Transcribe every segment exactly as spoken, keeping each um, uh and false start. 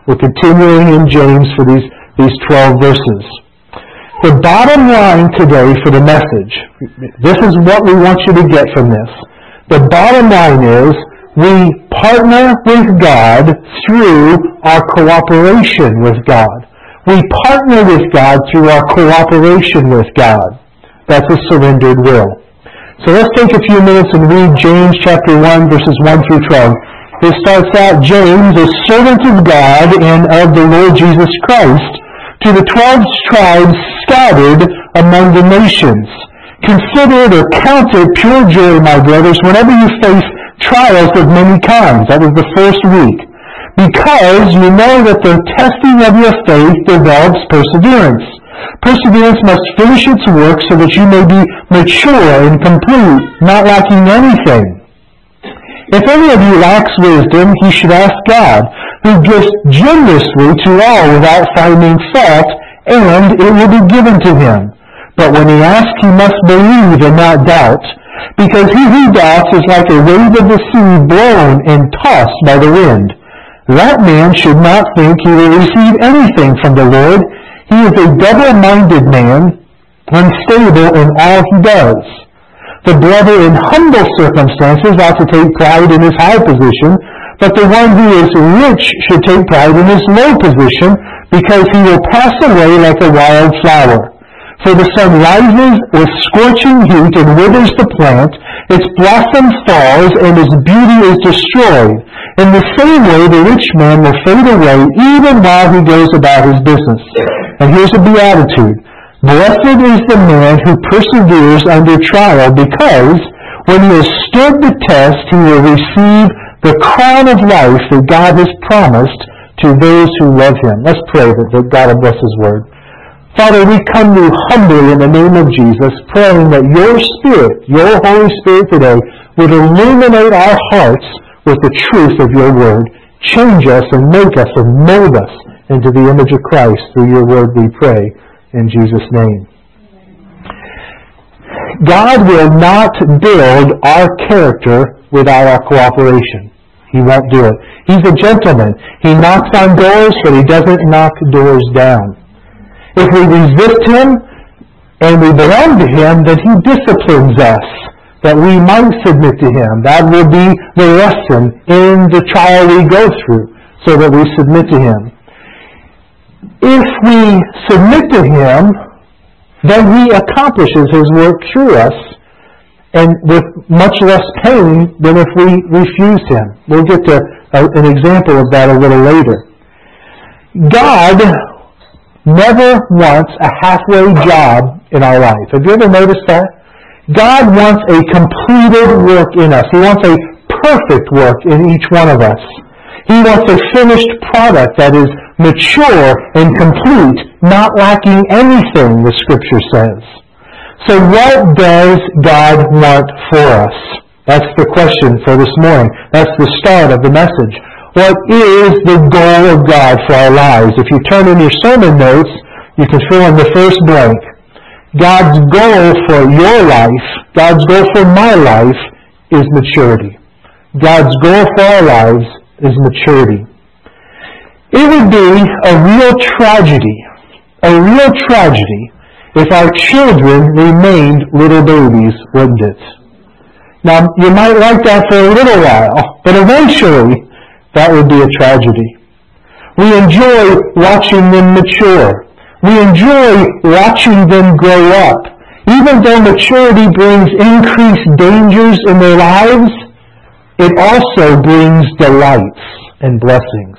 We're continuing in James for these, these twelve verses. The bottom line today for the message, this is what we want you to get from this. The bottom line is, we partner with God through our cooperation with God. We partner with God through our cooperation with God. That's a surrendered will. So let's take a few minutes and read James chapter one, verses one through twelve. It starts out, James, a servant of God and of the Lord Jesus Christ, to the twelve tribes scattered among the nations. Consider it or count it pure joy, my brothers, whenever you face trials of many kinds. That was the first week. Because you know that the testing of your faith develops perseverance. Perseverance must finish its work so that you may be mature and complete, not lacking anything. If any of you lacks wisdom, he should ask God, who gives generously to all without finding fault, and it will be given to him. But when he asks, he must believe and not doubt, because he who doubts is like a wave of the sea blown and tossed by the wind. That man should not think he will receive anything from the Lord. He is a double-minded man, unstable in all he does. The brother in humble circumstances ought to take pride in his high position, but the one who is rich should take pride in his low position, because he will pass away like a wild flower. For the sun rises with scorching heat and withers the plant, its blossom falls, and its beauty is destroyed. In the same way, the rich man will fade away even while he goes about his business. And here's a beatitude. Blessed is the man who perseveres under trial, because when he has stood the test, he will receive the crown of life that God has promised to those who love him. Let's pray that, that God will bless his word. Father, we come to you humbly in the name of Jesus, praying that your Spirit, your Holy Spirit today, would illuminate our hearts with the truth of your word. Change us and make us and mold us into the image of Christ. Through your word we pray, in Jesus' name. God will not build our character without our cooperation. He won't do it. He's a gentleman. He knocks on doors, but he doesn't knock doors down. If we resist him and we belong to him, then he disciplines us, that we might submit to him. That will be the lesson in the trial we go through, so that we submit to him. If we submit to him, then he accomplishes his work through us, and with much less pain than if we refused him. We'll get to a, an example of that a little later. God never wants a halfway job in our life. Have you ever noticed that? God wants a completed work in us. He wants a perfect work in each one of us. He wants a finished product that is mature and complete, not lacking anything, the Scripture says. So what does God want for us? That's the question for this morning. That's the start of the message. What is the goal of God for our lives? If you turn in your sermon notes, you can fill in the first blank. God's goal for your life, God's goal for my life, is maturity. God's goal for our lives is maturity. It would be a real tragedy, a real tragedy, if our children remained little babies, wouldn't it? Now, you might like that for a little while, but eventually, that would be a tragedy. We enjoy watching them mature. We enjoy watching them grow up. Even though maturity brings increased dangers in their lives, it also brings delights and blessings.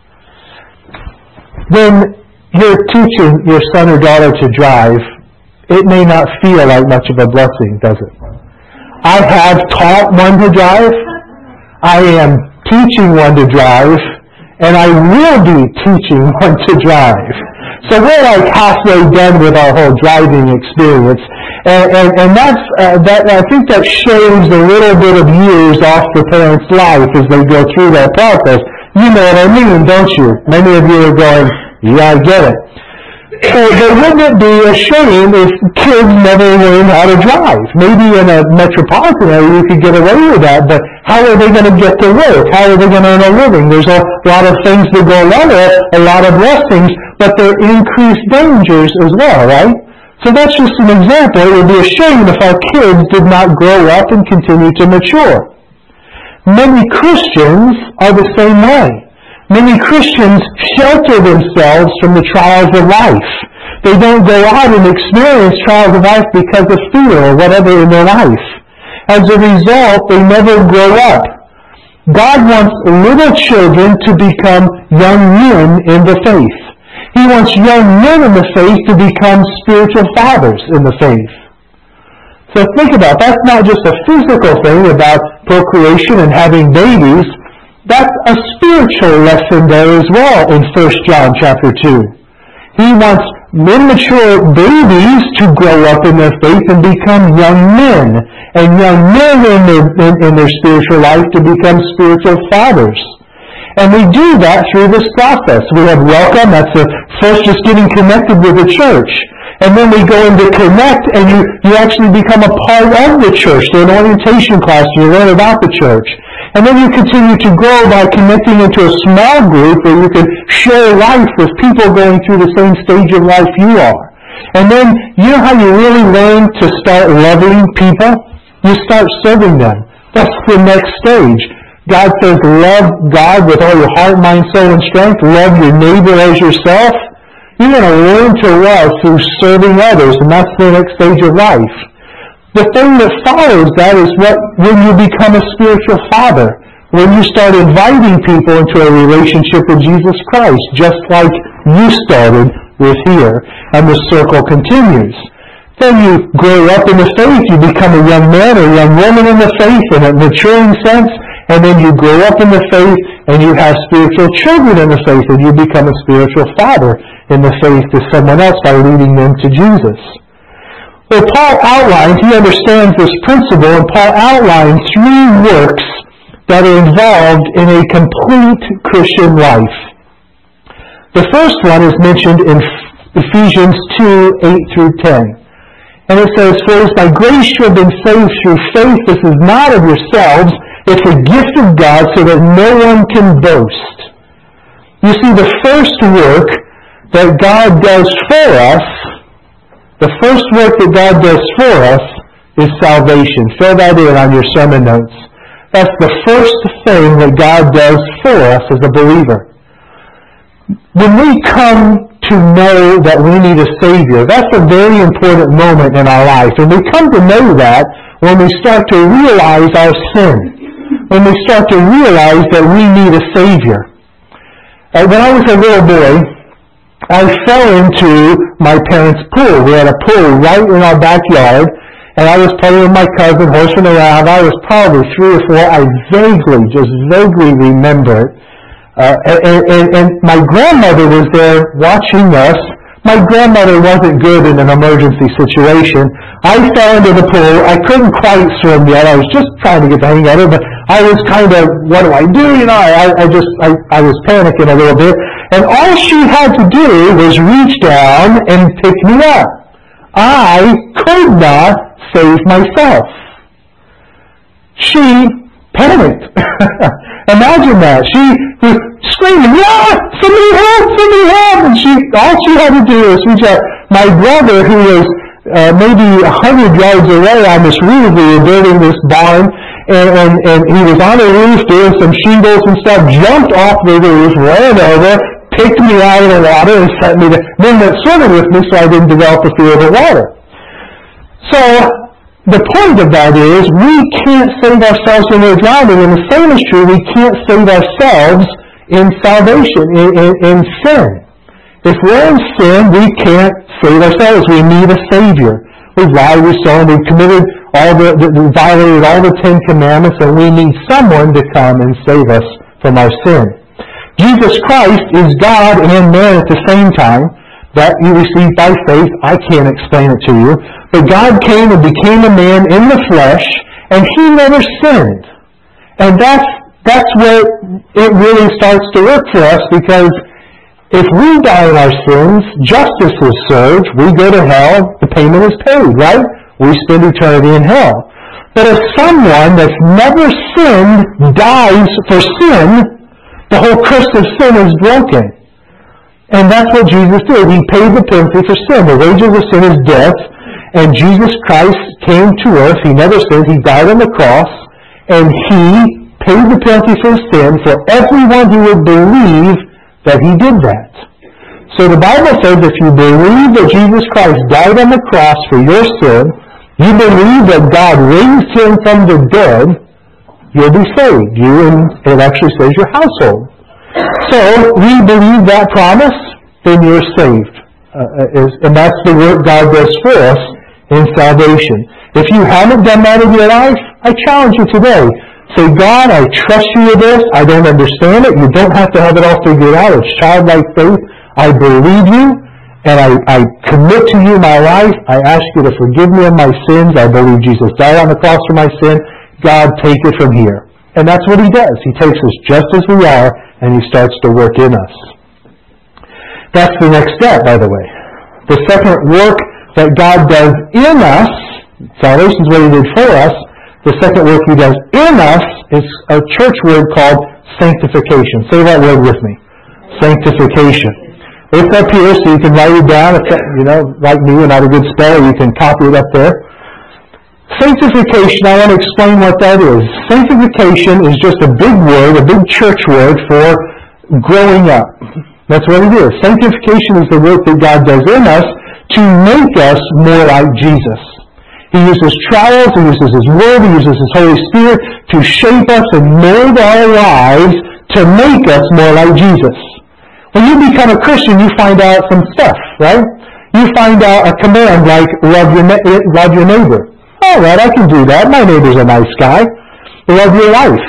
When you're teaching your son or daughter to drive, it may not feel like much of a blessing, does it? I have taught one to drive. I am teaching one to drive, and I will be teaching one to drive. So we're like halfway done with our whole driving experience, and and, and that's uh, that. I think that shaves a little bit of years off the parents' life as they go through that process. You know what I mean, don't you? Many of you are going, yeah, I get it. But, but wouldn't it be a shame if kids never learn how to drive? Maybe in a metropolitan area you could get away with that, but how are they going to get to work? How are they going to earn a living? There's a lot of things that go along with it, a lot of blessings, but there are increased dangers as well, right? So that's just an example. It would be a shame if our kids did not grow up and continue to mature. Many Christians are the same way. Many Christians shelter themselves from the trials of life. They don't go out and experience trials of life because of fear or whatever in their life. As a result, they never grow up. God wants little children to become young men in the faith. He wants young men in the faith to become spiritual fathers in the faith. So think about it. That's not just a physical thing about procreation and having babies. That's a spiritual lesson there as well in First John chapter two. He wants immature babies to grow up in their faith and become young men, and young men in their, in, in their spiritual life to become spiritual fathers. And we do that through this process. We have welcome, that's the first just getting connected with the church. And then we go into connect, and you, you actually become a part of the church. So an orientation class, you learn about the church. And then you continue to grow by connecting into a small group where you can share life with people going through the same stage of life you are. And then, you know how you really learn to start loving people? You start serving them. That's the next stage. God says, love God with all your heart, mind, soul, and strength. Love your neighbor as yourself. You're going to learn to love through serving others, and that's the next stage of life. The thing that follows that is what when you become a spiritual father, when you start inviting people into a relationship with Jesus Christ, just like you started with here, and the circle continues. Then you grow up in the faith, you become a young man or a young woman in the faith in a maturing sense, and then you grow up in the faith and you have spiritual children in the faith, and you become a spiritual father in the faith to someone else by leading them to Jesus. Well, Paul outlines, he understands this principle, and Paul outlines three works that are involved in a complete Christian life. The first one is mentioned in Ephesians two, eight through ten. And it says, "For it is by grace you have been saved through faith. This is not of yourselves. It's a gift of God, so that no one can boast." You see, the first work that God does for us, the first work that God does for us is salvation. Fill that in on your sermon notes. That's the first thing that God does for us as a believer. When we come to know that we need a Savior, that's a very important moment in our life. And we come to know that when we start to realize our sin. When we start to realize that we need a Savior. Uh, when I was a little boy, I fell into my parents' pool. We had a pool right in our backyard, and I was playing with my cousin, horsing around. I was probably three or four. I vaguely, just vaguely remember it. Uh, and, and, and my grandmother was there watching us. My grandmother wasn't good in an emergency situation. I fell into the pool. I couldn't quite swim yet. I was just trying to get the hang of it, but I was kind of, what do I do? You know, I, I just, I, I was panicking a little bit. And all she had to do was reach down and pick me up. I could not save myself. She panicked. Imagine that. She was screaming, "Yeah! Somebody help! Somebody help!" And she, all she had to do was reach out. My brother, who was uh, maybe a hundred yards away on this roof, we were building this barn, and, and, and he was on the roof doing some shingles and stuff, jumped off the roof, ran over, picked me out of the water, and sent me to, then went swimming with me so I didn't develop a fear of the water. So, the point of that is, we can't save ourselves when we're drowning, and the same is true, we can't save ourselves in salvation, in, in, in sin. If we're in sin, we can't save ourselves. We need a Savior. We've lied, we've stolen, we've committed all the, the, the, violated all the Ten Commandments, and we need someone to come and save us from our sin. Jesus Christ is God and man at the same time. That you receive by faith. I can't explain it to you. But God came and became a man in the flesh, and He never sinned. And that's, that's where it really starts to work for us, because If we die in our sins, justice is served, we go to hell, the payment is paid, right? We spend eternity in hell. But if someone that's never sinned dies for sin, the whole curse of sin is broken. And that's what Jesus did. He paid the penalty for sin. The wages of sin is death, and Jesus Christ came to earth. He never sinned. He died on the cross, and He paid the penalty for sin for everyone who would believe that He did that. So the Bible says if you believe that Jesus Christ died on the cross for your sin, you believe that God raised Him from the dead, you'll be saved. You and it actually says your household. So we believe that promise, then you're saved. Uh, is, and that's the work God does for us in salvation. If you haven't done that in your life, I challenge you today. Say, God, I trust you with this. I don't understand it. You don't have to have it all figured out. It's childlike faith. I believe you, and I, I commit to you my life. I ask you to forgive me of my sins. I believe Jesus died on the cross for my sin. God, take it from here. And that's what He does. He takes us just as we are, and He starts to work in us. That's the next step, by the way. The second work that God does in us, salvation is what He did for us. The second work He does in us is a church word called sanctification. Say that word with me. Sanctification. It's up here so you can write it down. If, you know, like me, you're not a good speller, you can copy it up there. Sanctification, I want to explain what that is. Sanctification is just a big word, a big church word for growing up. That's what it is. Sanctification is the work that God does in us to make us more like Jesus. He uses trials, He uses His Word, He uses His Holy Spirit to shape us and mold our lives to make us more like Jesus. When you become a Christian, you find out some stuff, right? You find out a command like, love your, love your neighbor. All right, I can do that. My neighbor's a nice guy. Love your wife.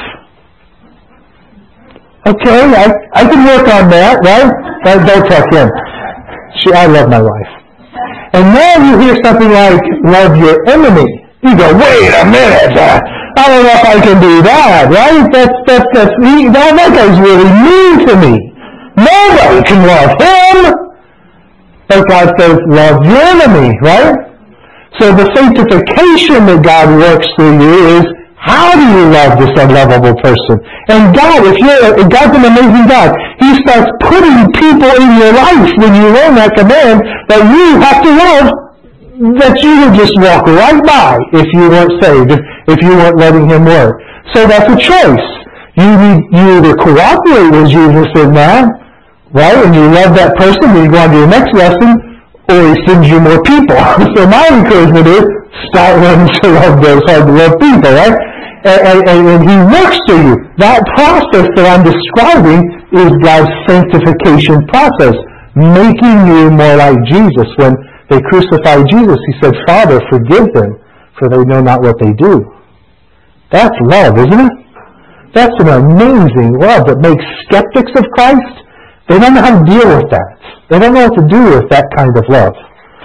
Okay, I, I can work on that, right? Don't talk him. She, I love my wife. And now you hear something like, love your enemy. You go, wait a minute. Uh, I don't know if I can do that, right? That's, that's, that's, he, that, that guy's really mean to me. Nobody can love him. But God says, love your enemy, right? So the sanctification that God works through you is, how do you love this unlovable person? And God, if you're, God's an amazing God. He starts putting people in your life when you learn that command that you have to love, that you would just walk right by if you weren't saved, if, if you weren't letting Him work. So that's a choice. You need, you either cooperate with Jesus in that, right, and you love that person, then you go on to your next lesson, or He sends you more people. So my encouragement is, start learning to love those hard-to-love people, right? And, and, and He works through you. That process that I'm describing is God's sanctification process, making you more like Jesus. When they crucified Jesus, He said, Father, forgive them, for they know not what they do. That's love, isn't it? That's an amazing love that makes skeptics of Christ. They don't know how to deal with that. They don't know what to do with that kind of love.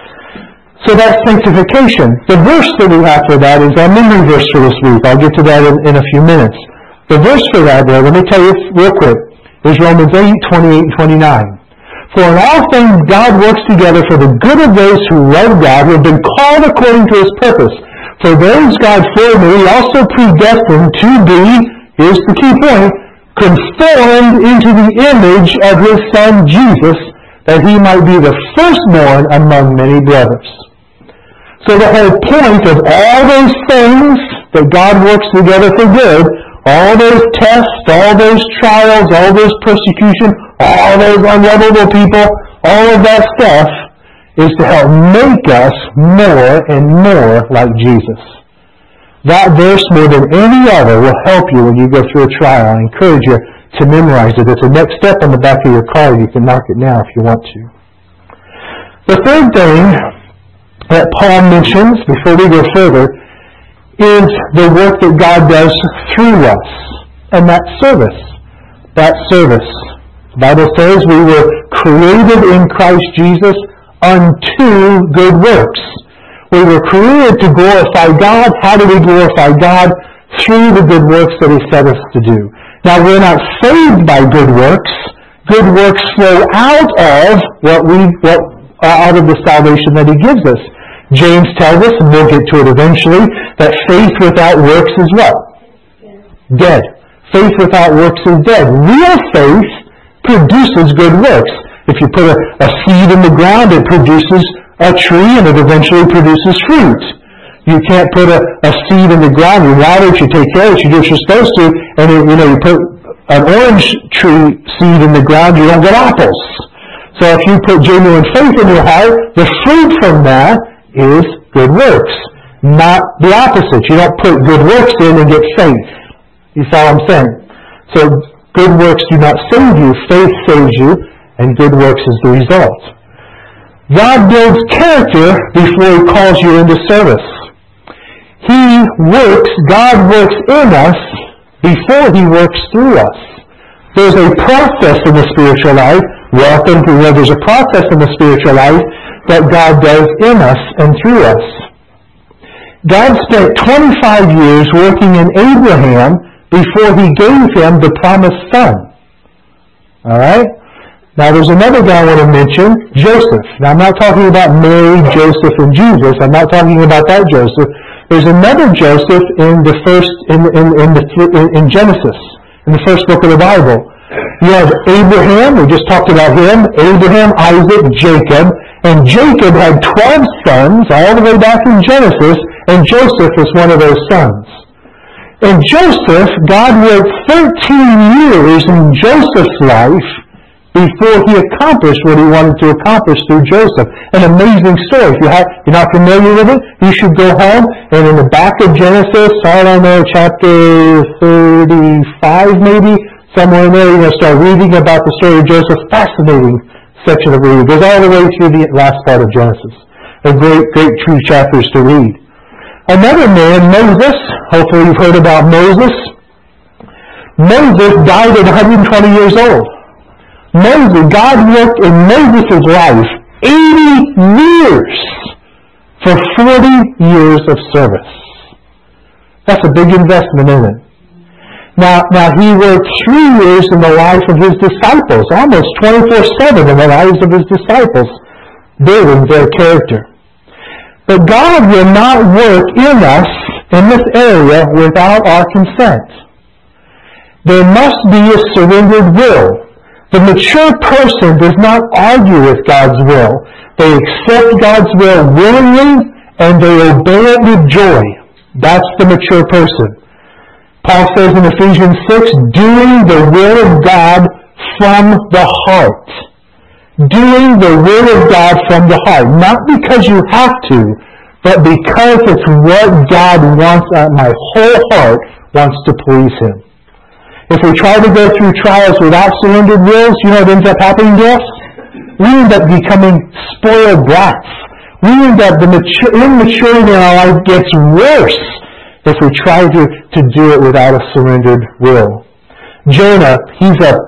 So that's sanctification. The verse that we have for that is our memory verse for this week. I'll get to that in, in a few minutes. The verse for that, there, let me tell you real quick, is Romans eight, twenty-eight and twenty-nine. For in all things God works together for the good of those who love God, who have been called according to His purpose. For those God foreknew, He also predestined to be, here's the key point, conformed into the image of His Son Jesus, that He might be the firstborn among many brothers. So the whole point of all those things that God works together for good, all those tests, all those trials, all those persecution, all those unlovable people, all of that stuff is to help make us more and more like Jesus. That verse, more than any other, will help you when you go through a trial. I encourage you to memorize it. It's the next step on the back of your card. You can mark it now if you want to. The third thing that Paul mentions, before we go further, is the work that God does through us. And that service. That service. The Bible says we were created in Christ Jesus unto good works. We were created to glorify God. How do we glorify God? Through the good works that He set us to do. Now, we're not saved by good works. good works flow out of what we what uh, out of the salvation that he gives us. James tells us, and we'll get to it eventually, that faith without works is what? Dead. Faith without works is dead. Real faith produces good works. If you put a, a seed in the ground, it produces a tree, and it eventually produces fruit. You can't put a, a seed in the ground, you water it, you take care of it, you do what you're supposed to, and it, you know, you put an orange tree seed in the ground, you don't get apples. So if you put genuine faith in your heart, the fruit from that is good works. Not the opposite. You don't put good works in and get faith. You follow what I'm saying? So good works do not save you, faith saves you, and good works is the result. God builds character before he calls you into service. He works, God works in us before he works through us. There's a process in the spiritual life. Welcome to where there's a process in the spiritual life that God does in us and through us. God spent twenty-five years working in Abraham before he gave him the promised son. Alright? Now there's another guy I want to mention, Joseph. Now I'm not talking about Mary, Joseph, and Jesus. I'm not talking about that Joseph. There's another Joseph in the first in in in, the, in Genesis, in the first book of the Bible. You have Abraham, we just talked about him, Abraham, Isaac, Jacob, and Jacob had twelve sons all the way back in Genesis, and Joseph was one of those sons. And Joseph, God worked thirteen years in Joseph's life before he accomplished what he wanted to accomplish through Joseph. An amazing story. If you have, you're not familiar with it, you should go home, and in the back of Genesis, I don't know, chapter thirty-five maybe, somewhere in there, you're going to start reading about the story of Joseph. Fascinating section of reading. It goes all the way through the last part of Genesis. A great, great true chapters to read. Another man, Moses, hopefully you've heard about Moses. Moses died at one hundred twenty years old. Moses, God worked in Moses' life eighty years for forty years of service. That's a big investment, isn't it? Now, now he worked three years in the life of his disciples, almost twenty-four seven in the lives of his disciples, building their character. But God will not work in us in this area without our consent. There must be a surrendered will. The mature person does not argue with God's will. They accept God's will willingly and they obey it with joy. That's the mature person. Paul says in Ephesians six, doing the will of God from the heart. Doing the will of God from the heart. Not because you have to, but because it's what God wants. Uh, my whole heart wants to please Him. If we try to go through trials without surrendered wills, you know what ends up happening to us? We end up becoming spoiled brats. We end up, the mature, immaturity in our life gets worse if we try to, to do it without a surrendered will. Jonah, he's a,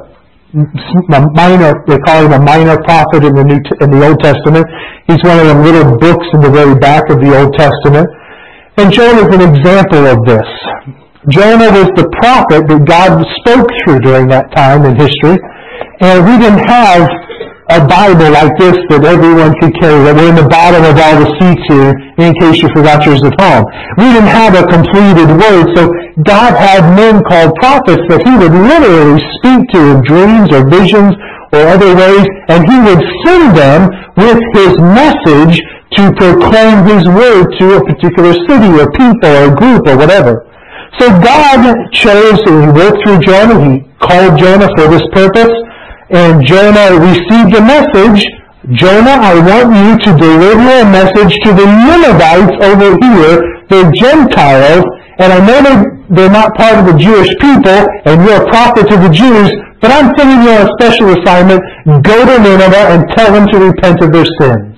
a minor, they call him a minor prophet in the New in the Old Testament. He's one of the little books in the very back of the Old Testament. And Jonah is an example of this. Jonah was the prophet that God spoke through during that time in history. And we didn't have a Bible like this that everyone could carry, that were in the bottom of all the seats here, in case you forgot yours at home. We didn't have a completed word, so God had men called prophets that he would literally speak to in dreams or visions or other ways, and he would send them with his message to proclaim his word to a particular city or people or group or whatever. So God chose, and he worked through Jonah, he called Jonah for this purpose, and Jonah received a message. Jonah, I want you to deliver a message to the Ninevites over here. They're Gentiles, and I know they're, they're not part of the Jewish people, and you're a prophet to the Jews, but I'm sending you on a special assignment. Go to Nineveh and tell them to repent of their sins.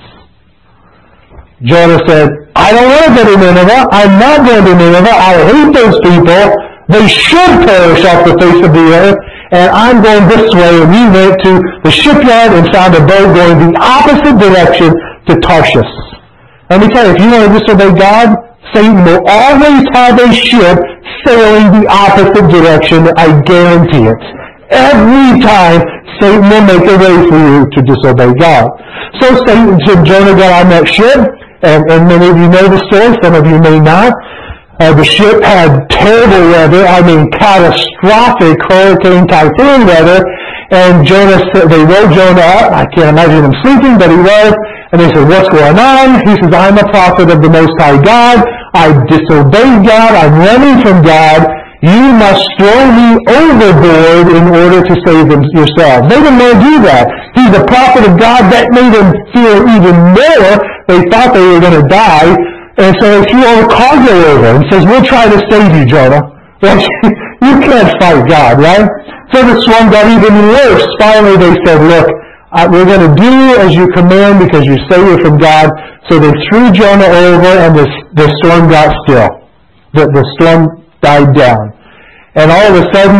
Jonah said, I don't want to go to Nineveh. I'm not going to Nineveh. I hate those people. They should perish off the face of the earth. And I'm going this way. And we went to the shipyard and found a boat going the opposite direction to Tarshish. Let me tell you, if you want to disobey God, Satan will always have a ship sailing the opposite direction. I guarantee it. every time Satan will make a way for you to disobey God. So Satan, so Jonah got on that ship, and, and many of you know the story, some of you may not. Uh, the ship had terrible weather, I mean catastrophic hurricane typhoon weather, and Jonah said, they woke Jonah up. I can't imagine him sleeping, but he was. And they said, what's going on? He says, I'm a prophet of the Most High God. I disobeyed God. I'm running from God. You must throw me overboard in order to save them yourselves. They didn't want to do that. He's a prophet of God. That made them fear even more. They thought they were going to die. And so he threw a cargo over and says, we'll try to save you, Jonah. Well, you can't fight God, right? So the storm got even worse. Finally, they said, look, uh, we're going to do as you command because you say you're from God. So they threw Jonah over, and the, the storm got still. The, the storm died down. And all of a sudden,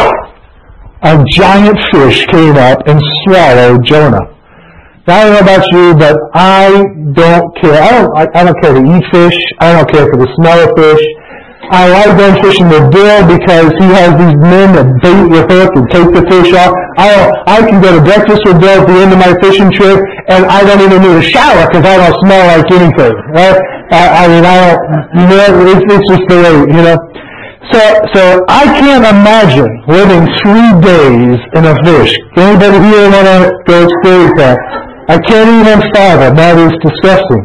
a giant fish came up and swallowed Jonah. Now, I don't know about you, but I don't care. I don't, I, I don't care to eat fish. I don't care for the smell of fish. I like going fishing with Bill because he has these men that bait your hook and take the fish off. I don't, I can go to breakfast with Bill at the end of my fishing trip, and I don't even need a shower because I don't smell like anything. Right? I, I mean, I don't, you know, it's, it's just the way, you know. So, so I can't imagine living three days in a fish. Anybody here want to go experience that? I can't even fathom. That is disgusting.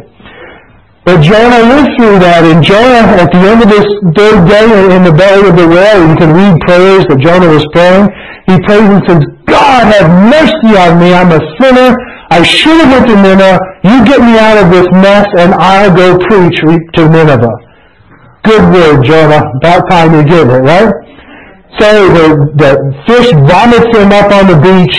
But Jonah lived through that, and Jonah, at the end of this third day in the belly of the whale, you can read prayers that Jonah was praying. He prays and says, God, have mercy on me. I'm a sinner. I should have went to Nineveh. You get me out of this mess, and I'll go preach to Nineveh. Good word, Jonah. About time you get it, right? So the, the fish vomits him up on the beach.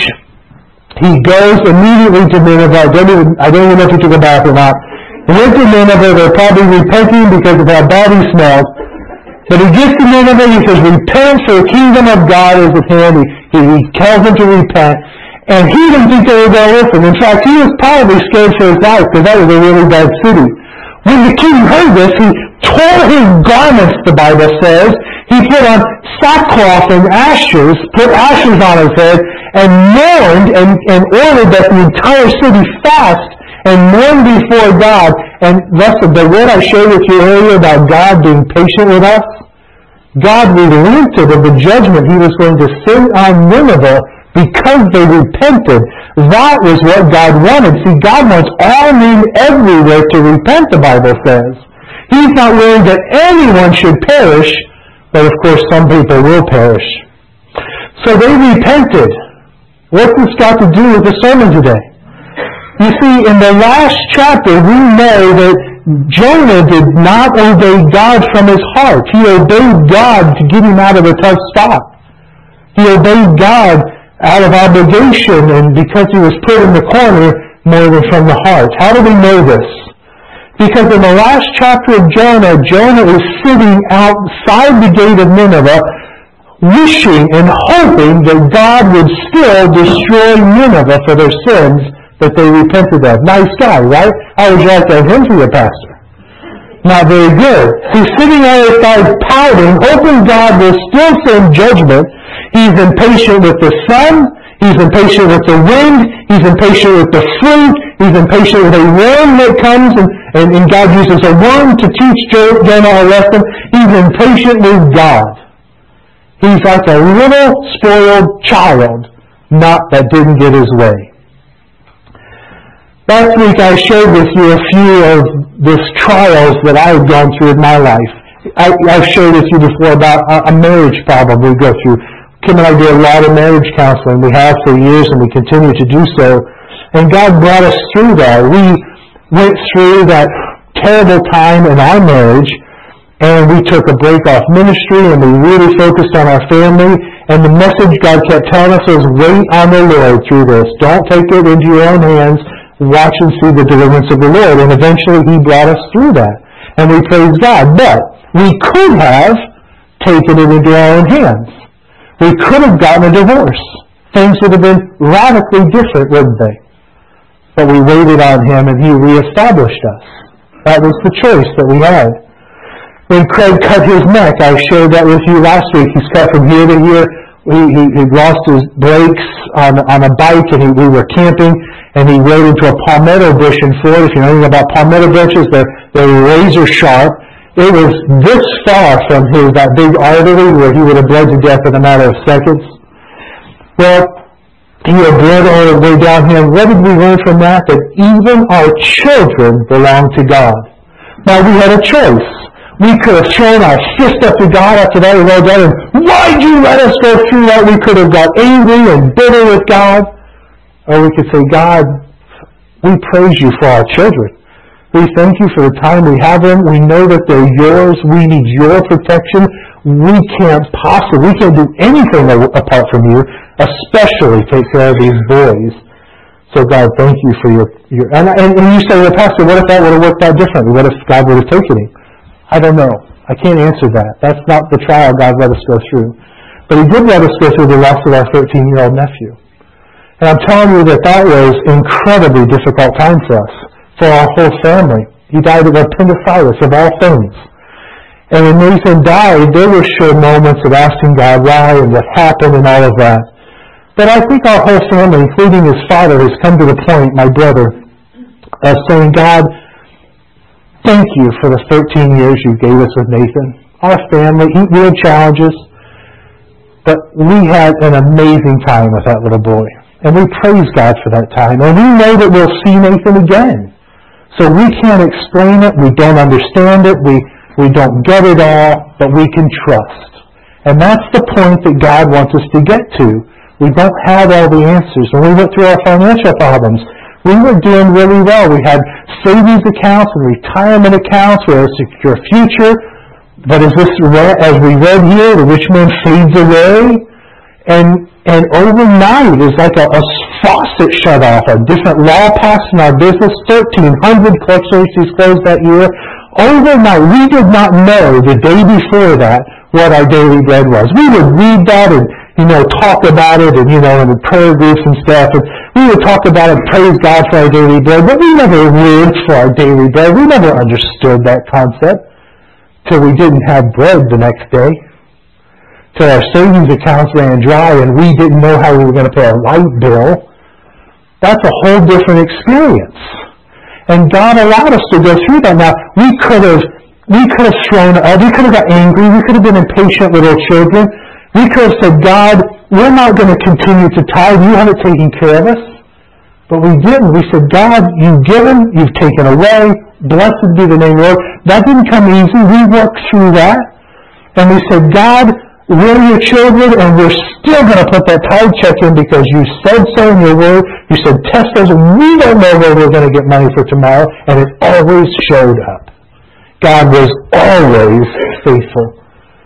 He goes immediately to Nineveh. I don't even, I don't even know if he took a bath or not. He went to Nineveh. They're probably repenting because of how bad he smelled. But he gets to Nineveh. He says, repent, for the kingdom of God is at hand. He, he, he tells them to repent. And he didn't think they were going to listen. In fact, he was probably scared for his life because that was a really bad city. When the king heard this, he tore his garments, the Bible says. He put on sackcloth and ashes, put ashes on his head, and mourned and, and ordered that the entire city fast and mourn before God. And listen, the word I shared with you earlier about God being patient with us, God relented of the judgment he was going to send on Nineveh because they repented. That was what God wanted. See, God wants all men everywhere to repent, the Bible says. He's not willing that anyone should perish, but of course some people will perish. So they repented. What's this got to do with the sermon today? You see, in the last chapter, we know that Jonah did not obey God from his heart. He obeyed God to get him out of a tough spot. He obeyed God out of obligation and because he was put in the corner more than from the heart. How do we know this? Because in the last chapter of Jonah, Jonah is sitting outside the gate of Nineveh, wishing and hoping that God would still destroy Nineveh for their sins that they repented of. Nice guy, right? How would you like to have him for your pastor? Not very good. He's sitting outside pouting, hoping God will still send judgment. He's impatient with the sun. He's impatient with the wind. He's impatient with the fruit. He's impatient with a worm that comes, and, and, and God uses a worm to teach Jonah a lesson. He's impatient with God. He's like a little spoiled child, not that didn't get his way. Last week I shared with you a few of the trials that I had gone through in my life. I, I've shared with you before about a, a marriage problem we go through. Kim and I do a lot of marriage counseling. We have for years and we continue to do so. And God brought us through that. We went through that terrible time in our marriage, and we took a break off ministry, and we really focused on our family. And the message God kept telling us was, wait on the Lord through this. Don't take it into your own hands. Watch and see the deliverance of the Lord. And eventually He brought us through that. And we praise God. But we could have taken it into our own hands. We could have gotten a divorce. Things would have been radically different, wouldn't they? But we waited on Him and He reestablished us. That was the choice that we had. When Craig cut his neck, I shared that with you last week. He's cut from here to here. he, he, he lost his brakes on, on a bike, and he, we were camping, and he rode into a palmetto bush in Florida. If you know anything about palmetto bushes, they're, they're razor sharp. It was this far from his, that big artery where he would have bled to death in a matter of seconds. Well, he had bled all the way down here. What did we learn from that? That even our children belong to God. Now, we had a choice. We could have thrown our fist up to God after that was all done, and why'd you let us go through that? We could have got angry and bitter with God. Or we could say, God, we praise you for our children. We thank you for the time we have them. We know that they're yours. We need your protection. We can't possibly, we can't do anything apart from you, especially take care of these boys. So God, thank you for your, your and, and, and you say, well, Pastor, what if that would have worked out differently? What if God would have taken him? I don't know. I can't answer that. That's not the trial God let us go through. But he did let us go through the loss of our thirteen-year-old nephew. And I'm telling you that that was an incredibly difficult time for us, for our whole family. He died of appendicitis, of all things. And when Nathan died, there were sure moments of asking God why and what happened and all of that. But I think our whole family, including his father, has come to the point, my brother, of saying, God, thank you for the thirteen years you gave us with Nathan. Our family, we had challenges, but we had an amazing time with that little boy. And we praise God for that time. And we know that we'll see Nathan again. So we can't explain it. We don't understand it. We, we don't get it all, but we can trust. And that's the point that God wants us to get to. We don't have all the answers. When we went through our financial problems, we were doing really well. We had savings accounts and retirement accounts. We had a secure future. But as, this, as we read here, the rich man fades away. And and overnight is like a, a faucet shut off. A different law passed in our business. thirteen hundred collection agencies closed that year. Overnight, we did not know the day before that what our daily bread was. We would read that and, you know, talk about it and, you know, in the prayer groups and stuff. And we would talk about it and praise God for our daily bread. But we never lived for our daily bread. We never understood that concept till we didn't have bread the next day. Till our savings accounts ran dry and we didn't know how we were going to pay our light bill. That's a whole different experience. And God allowed us to go through that. Now, we could have, we could have thrown up, we could have got angry, we could have been impatient little children. We could have said, God, we're not going to continue to tithe. You haven't taken care of us. But we didn't. We said, God, you've given, you've taken away. Blessed be the name of the Lord. That didn't come easy. We worked through that. And we said, God, we're your children, and we're still going to put that tithe check in because you said so in your word. You said, test us, and we don't know where we're going to get money for tomorrow. And it always showed up. God was always faithful.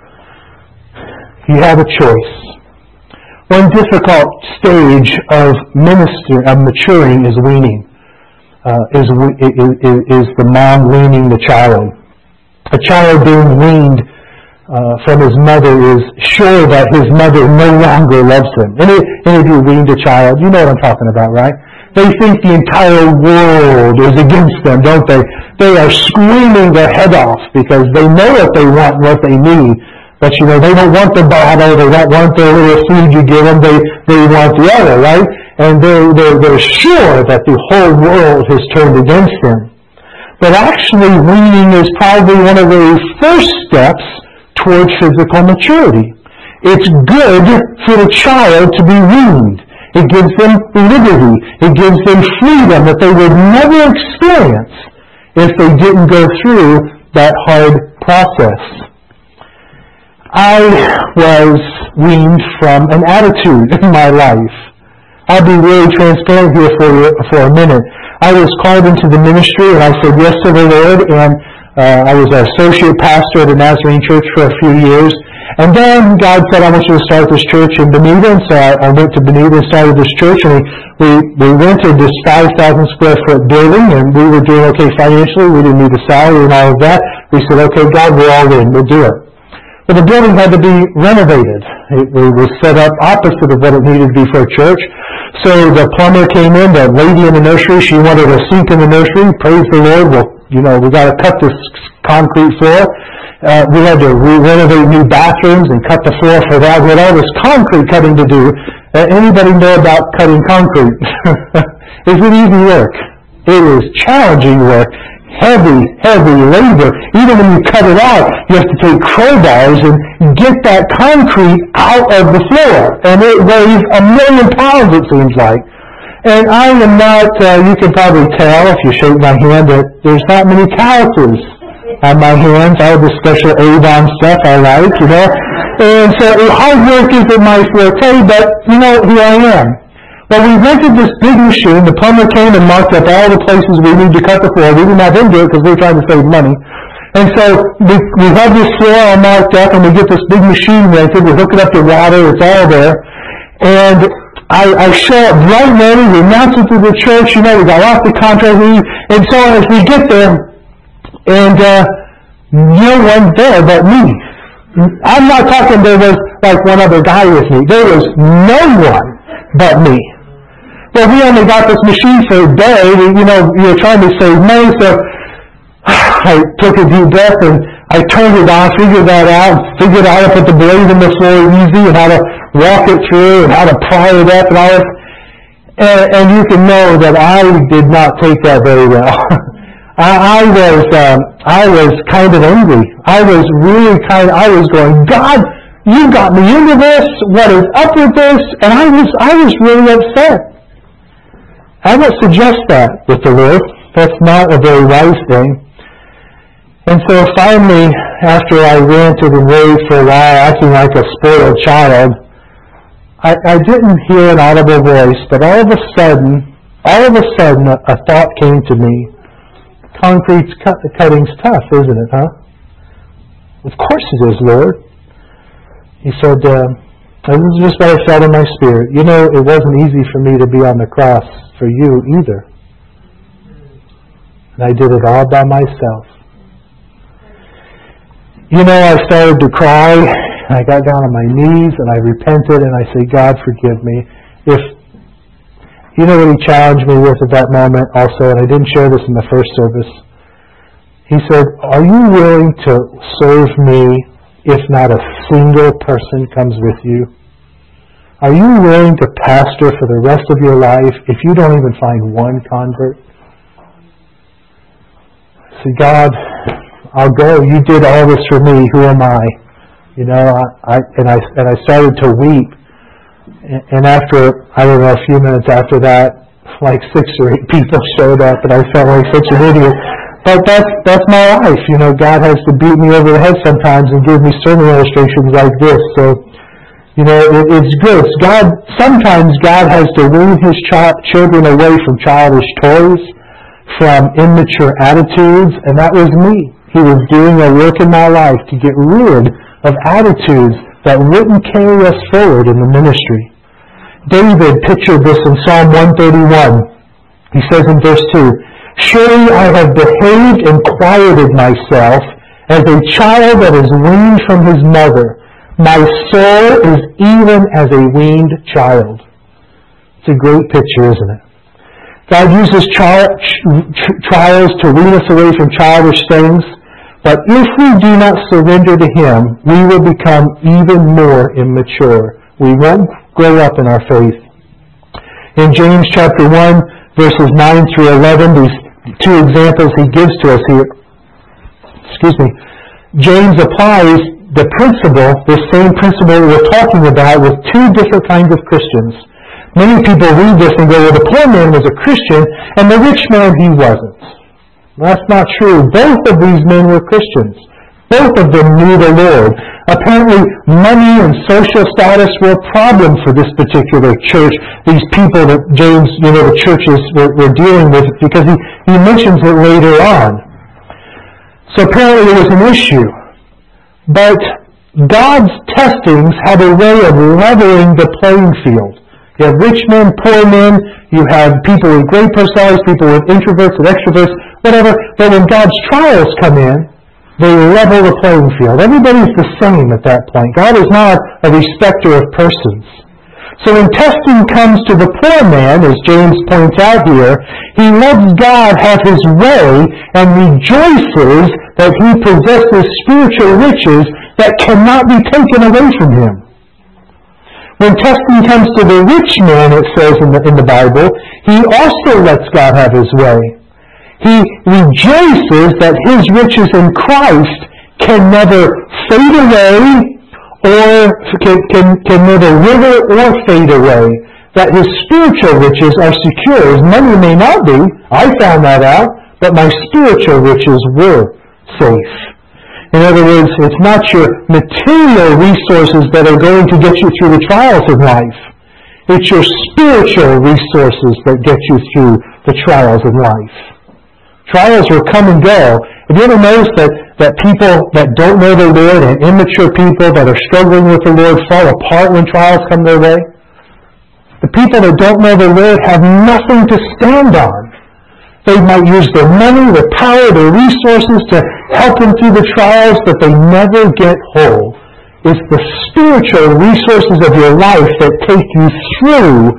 You have a choice. One difficult stage of ministry, of maturing, is weaning. Uh, is, is, is the mom weaning the child. A child being weaned Uh, from his mother is sure that his mother no longer loves him. Any, any of you weaned a child, you know what I'm talking about, right? They think the entire world is against them, don't they? They are screaming their head off because they know what they want and what they need. But, you know, they don't want the bottle, they don't want the little food you give them, they, they want the other, right? And they're, they're, they're sure that the whole world has turned against them. But actually, weaning is probably one of the first steps towards physical maturity. It's good for the child to be weaned. It gives them liberty. It gives them freedom that they would never experience if they didn't go through that hard process. I was weaned from an attitude in my life. I'll be really transparent here for you for a minute. I was called into the ministry and I said yes to the Lord, and Uh, I was an associate pastor at a Nazarene church for a few years. And then God said, I want you to start this church in Bonita. And so I, I went to Bonita and started this church. And we, we, we rented this five thousand square foot building. And we were doing okay financially. We didn't need a salary and all of that. We said, okay, God, we're all in. We'll do it. But the building had to be renovated. It, it was set up opposite of what it needed to be for a church. So the plumber came in, the lady in the nursery, she wanted a sink in the nursery. Praise the Lord. Well, you know, we got to cut this concrete floor. Uh, we had to re- renovate new bathrooms and cut the floor for that. We had all this concrete cutting to do. Uh, anybody know about cutting concrete? Is it easy work? It is challenging work. Heavy, heavy labor. Even when you cut it out, you have to take crowbars and get that concrete out of the floor. And it weighs a million pounds, it seems like. And I am not, uh, you can probably tell if you shake my hand, that there's not many calluses on my hands. I have the special Avon stuff I like, you know. And so hard work isn't my forte, but, you know, here I am. Well, we rented this big machine. The plumber came and marked up all the places we need to cut the floor. We didn't have him do it because we were trying to save money. And so we, we have this floor all marked up, and we get this big machine rented. We hook it up to water. It's all there. And I, I show up bright and early. We announce it to the church. You know, we got off the contract. And so as we get there, and uh, no one there but me. I'm not talking there was like one other guy with me. There was no one but me. Well, we only got this machine for a day. We, you know, we were trying to save money, so I took a deep breath and I turned it on, figured that out, figured out how to put the blade in the floor easy and how to walk it through and how to pry it up and all that. And, and you can know that I did not take that very well. I, I was, um, I was kind of angry. I was really kind of, I was going, God, you got me into this. What is up with this? And I was, I was really upset. I don't suggest that with the Lord. That's not a very wise thing. And so finally, after I ranted and raved for a while, acting like a spoiled child, I, I didn't hear an audible voice, but all of a sudden, all of a sudden, a, a thought came to me. Concrete's cut, cutting's tough, isn't it, huh? Of course it is, Lord. He said, uh, this is just what I felt in my spirit. You know, it wasn't easy for me to be on the cross for you either. And I did it all by myself. You know, I started to cry. I got down on my knees and I repented and I said, God, forgive me. If You know what he challenged me with at that moment also, and I didn't share this in the first service. He said, are you willing to serve me if not a single person comes with you? Are you willing to pastor for the rest of your life if you don't even find one convert? I said, God, I'll go. You did all this for me. Who am I? You know, I, I and I and I started to weep. And after, I don't know, a few minutes after that, like six or eight people showed up, and I felt like such an idiot. But that's that's my life. You know, God has to beat me over the head sometimes and give me sermon illustrations like this. So, you know, it, it's good. God sometimes God has to wean His child, children away from childish toys, from immature attitudes, and that was me. He was doing a work in my life to get rid of attitudes that wouldn't carry us forward in the ministry. David pictured this in Psalm one thirty-one. He says in verse two, surely I have behaved and quieted myself as a child that is weaned from his mother. My soul is even as a weaned child. It's a great picture, isn't it? God uses tri- trials to wean us away from childish things. But if we do not surrender to Him, we will become even more immature. We won't grow up in our faith. In James chapter one, verses nine through eleven, these two examples he gives to us here, excuse me, James applies the principle, the same principle we're talking about, with two different kinds of Christians. Many people read this and go, well, the poor man was a Christian, and the rich man, he wasn't. That's not true. Both of these men were Christians. Both of them knew the Lord. Apparently, money and social status were a problem for this particular church, these people that James, you know, the churches were, were dealing with, because he, he mentions it later on. So apparently it was an issue. But God's testings have a way of leveling the playing field. You have rich men, poor men, you have people with great personalities, people with introverts and extroverts, whatever. But when God's trials come in, they level the playing field. Everybody's the same at that point. God is not a respecter of persons. So when testing comes to the poor man, as James points out here, he lets God have his way and rejoices that he possesses spiritual riches that cannot be taken away from him. When testing comes to the rich man, it says in the, in the Bible, he also lets God have his way. He rejoices that his riches in Christ can never fade away or can, can, can neither wither or fade away, that his spiritual riches are secure. His money may not be, I found that out, but my spiritual riches were safe. In other words, it's not your material resources that are going to get you through the trials of life. It's your spiritual resources that get you through the trials of life. Trials will come and go. Have you ever noticed that, that people that don't know the Lord and immature people that are struggling with the Lord fall apart when trials come their way? The people that don't know the Lord have nothing to stand on. They might use their money, their power, their resources to help them through the trials, but they never get whole. It's the spiritual resources of your life that take you through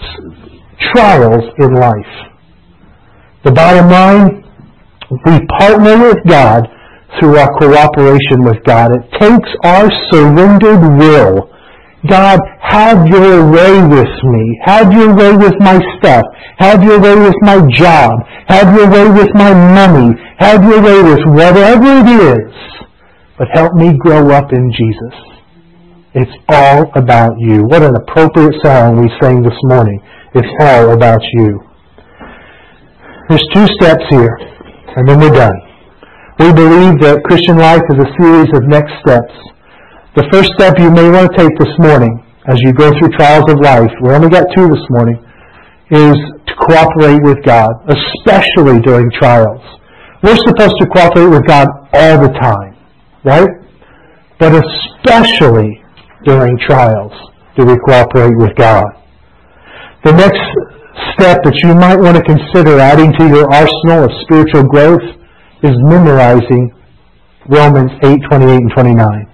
trials in life. The bottom line, we partner with God through our cooperation with God. It takes our surrendered will. God, have your way with me. Have your way with my stuff. Have your way with my job. Have your way with my money. Have your way with whatever it is. But help me grow up in Jesus. It's all about you. What an appropriate song we sang this morning. It's all about you. There's two steps here, and then we're done. We believe that Christian life is a series of next steps. The first step you may want to take this morning as you go through trials of life, we only got two this morning, is to cooperate with God, especially during trials. We're supposed to cooperate with God all the time, right? But especially during trials do we cooperate with God. The next step that you might want to consider adding to your arsenal of spiritual growth is memorizing Romans eight, twenty-eight and twenty-nine.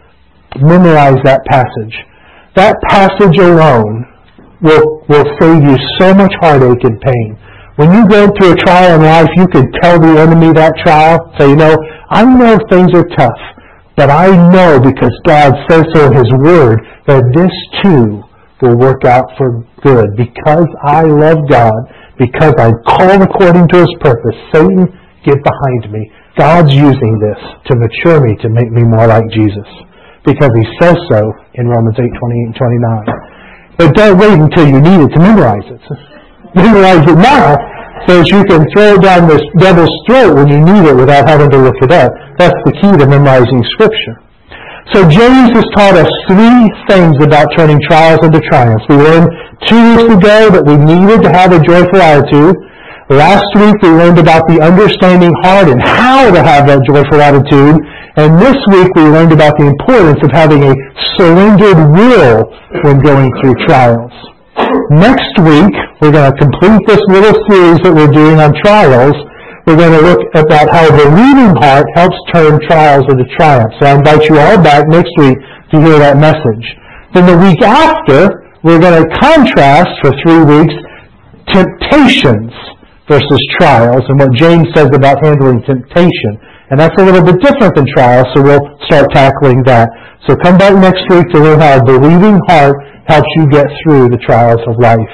Memorize that passage. That passage alone will, will save you so much heartache and pain. When you go through a trial in life, you can tell the enemy that trial, say, you know, I know things are tough, but I know because God says so in His Word that this too will work out for good. Because I love God, because I'm called according to His purpose, Satan, get behind me. God's using this to mature me, to make me more like Jesus. Because He says so in Romans eight, twenty-eight and twenty-nine. But don't wait until you need it to memorize it. Memorize it now so that you can throw it down this devil's throat when you need it without having to look it up. That's the key to memorizing Scripture. So James has taught us three things about turning trials into triumphs. We learned two weeks ago that we needed to have a joyful attitude. Last week we learned about the understanding heart and how to have that joyful attitude. And this week we learned about the importance of having a surrendered will when going through trials. Next week we're going to complete this little series that we're doing on trials. We're going to look about how the believing heart helps turn trials into triumphs. So I invite you all back next week to hear that message. Then the week after, we're going to contrast for three weeks temptations versus trials and what James says about handling temptation. And that's a little bit different than trials, so we'll start tackling that. So come back next week to learn how a believing heart helps you get through the trials of life.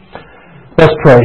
Let's pray.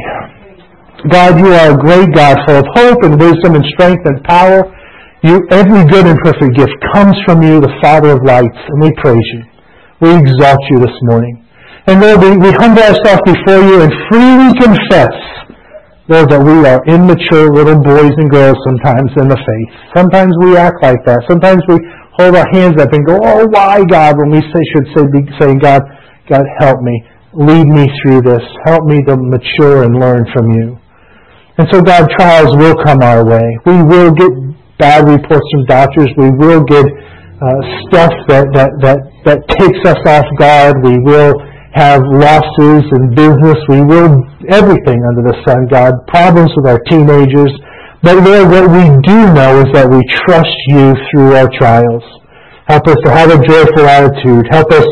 God, you are a great God, full of hope and wisdom and strength and power. You, every good and perfect gift comes from you, the Father of lights, and we praise you. We exalt you this morning. And Lord, we, we humble ourselves before you and freely confess, Lord, that we are immature little boys and girls sometimes in the faith. Sometimes we act like that. Sometimes we hold our hands up and go, oh, why, God, when we say, should say, be saying, God, God, help me. Lead me through this. Help me to mature and learn from you. And so, God, trials will come our way. We will get bad reports from doctors. We will get uh, stuff that, that, that, that takes us off guard. We will have losses in business. We will everything under the sun, God. Problems with our teenagers. But Lord, what we do know is that we trust you through our trials. Help us to have a joyful attitude. Help us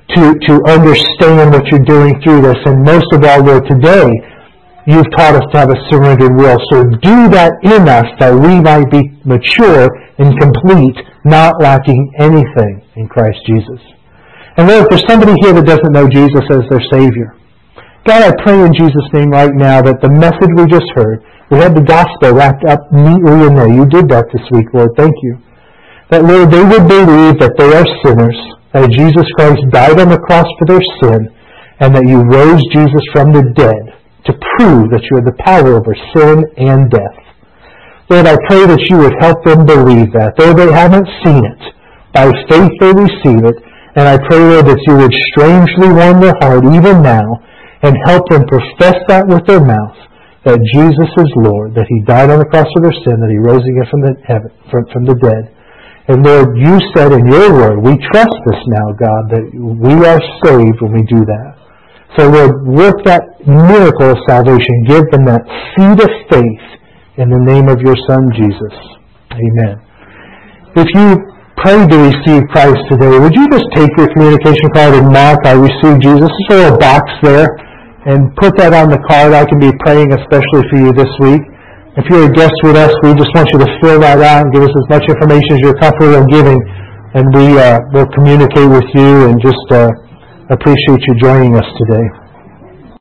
to, to understand what you're doing through this. And most of all, Lord, today, you've taught us to have a surrendered will. So do that in us that we might be mature and complete, not lacking anything in Christ Jesus. And Lord, if there's somebody here that doesn't know Jesus as their Savior, God, I pray in Jesus' name right now that the message we just heard, we had the gospel wrapped up neatly in there. You did that this week, Lord. Thank you. That, Lord, they would believe that they are sinners, that Jesus Christ died on the cross for their sin, and that you rose Jesus from the dead to prove that you have the power over sin and death. Lord, I pray that you would help them believe that. Though they haven't seen it, by faith they receive it. And I pray, Lord, that you would strangely warm their heart even now and help them profess that with their mouth, that Jesus is Lord, that He died on the cross for their sin, that He rose again from the heaven, from, from the dead. And Lord, you said in your word, we trust this now, God, that we are saved when we do that. So Lord, work that miracle of salvation. Give them that seed of faith in the name of your Son, Jesus. Amen. If you pray to receive Christ today, would you just take your communication card and mark, I received Jesus? There's a little box there, and put that on the card. I can be praying especially for you this week. If you're a guest with us, we just want you to fill that out and give us as much information as you're comfortable in giving, and we uh, will communicate with you and just uh, appreciate you joining us today.